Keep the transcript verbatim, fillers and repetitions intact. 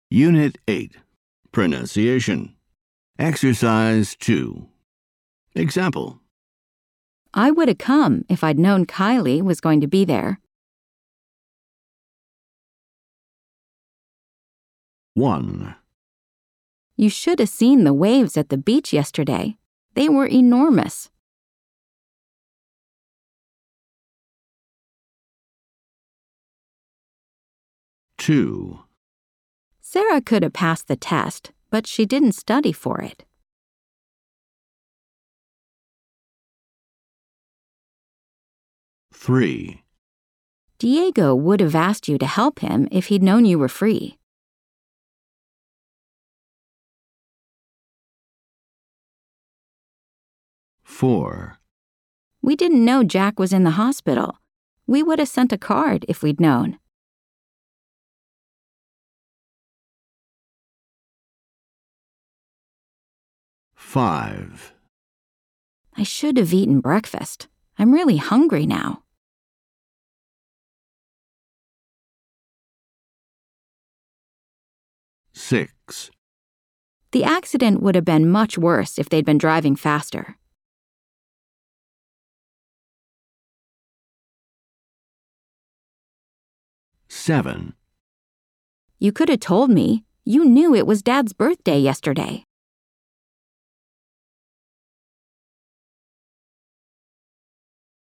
Unit eight. Pronunciation. Exercise two. Example. I would have come if I'd known Kylie was going to be there. one. You should have seen the waves at the beach yesterday. They were enormous. two. Sarah could have passed the test, but she didn't study for it. three. Diego would have asked you to help him if he'd known you were free. four. We didn't know Jack was in the hospital. We would have sent a card if we'd known. five. I should have eaten breakfast. I'm really hungry now. six. The accident would have been much worse if they'd been driving faster. seven. You could have told me. You knew it was Dad's birthday yesterday.